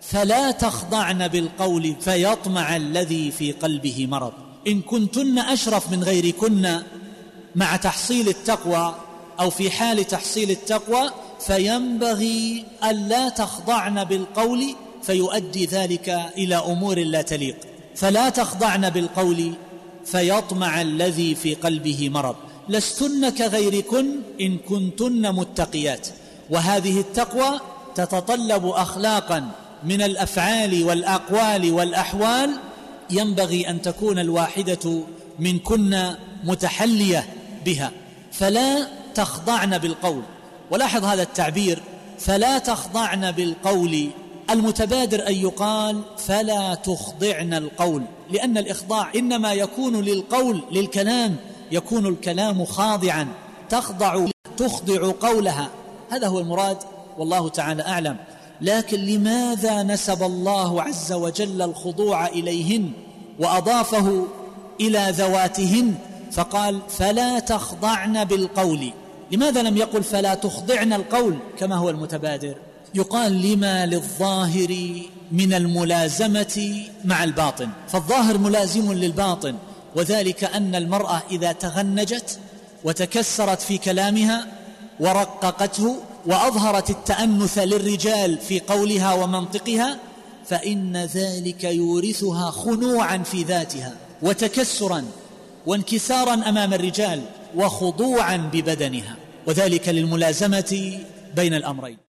فلا تخضعن بالقول فيطمع الذي في قلبه مرض. إن كنتن أشرف من غيركن مع تحصيل التقوى أو في حال تحصيل التقوى، فينبغي ألا تخضعن بالقول فيؤدي ذلك إلى أمور لا تليق. فلا تخضعن بالقول فيطمع الذي في قلبه مرض. لستن كغيركن إن كنتن متقيات. وهذه التقوى تتطلب أخلاقا من الأفعال والأقوال والأحوال ينبغي أن تكون الواحدة منكن متحلية بها. فلا تخضعن بالقول. ولاحظ هذا التعبير، فلا تخضعن بالقول، المتبادر أن يقال فلا تخضعن القول، لأن الإخضاع إنما يكون للقول، للكلام، يكون الكلام خاضعا، تخضع قولها، هذا هو المراد والله تعالى أعلم. لكن لماذا نسب الله عز وجل الخضوع إليهن وأضافه إلى ذواتهن فقال فلا تخضعن بالقول؟ لماذا لم يقل فلا تخضعن القول كما هو المتبادر؟ يقال لما للظاهر من الملازمة مع الباطن، فالظاهر ملازم للباطن، وذلك أن المرأة إذا تغنجت وتكسرت في كلامها ورققته وأظهرت التأنث للرجال في قولها ومنطقها، فإن ذلك يورثها خنوعا في ذاتها وتكسرا وانكسارا أمام الرجال وخضوعا ببدنها، وذلك للملازمة بين الأمرين.